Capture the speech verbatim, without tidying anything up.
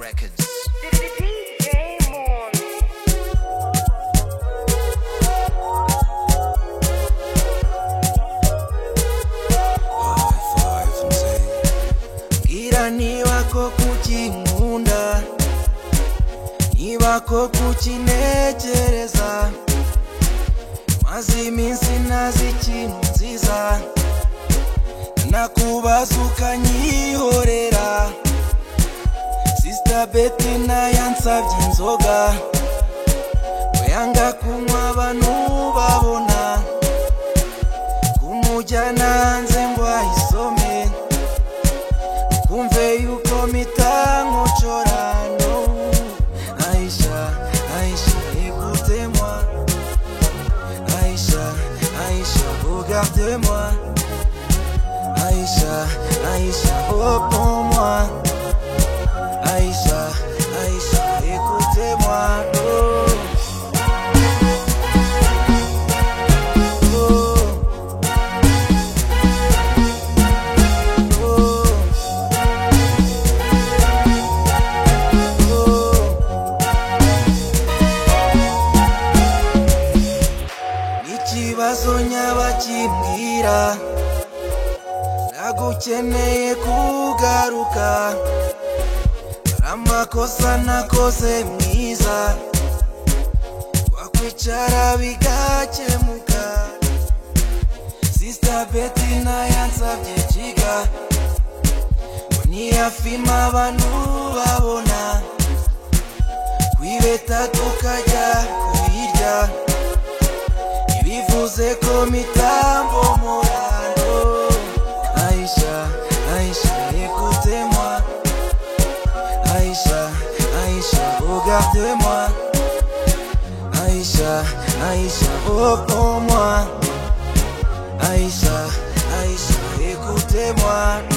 Records. Gira niba ko kukinkunda, niba ko kukinekereza, maze iminsi ntazi ikintu nziza, nakubaza ukanyihorera. Sister Betty na yansabye inzoga, yanga kunywa abantu babona, kumujyana hanze ngo ayisome, kumve yuko mpita nkochora. No, Aisha, Aisha, écoutez-moi. Aisha, Aisha, regardez-moi. Aisha, Aisha, réponds-moi. Aisha, Aisha, écoutez-moi. Oh. Ikibazo nyabakimbwira, nagukeneye kugaruka, amakosa nakoze mwiza, wakwicara bigakemuka. Sister Betty na yansabye jiga, niyafima abantu babona, kwibeta tukajya kubirya, bivuze ko mitambo morano. Aisha, Aisha, écoutez-moi. Aisha, Aisha, regardez-moi. Aisha, Aisha, réponds-moi. Aisha, Aisha, écoutez-moi.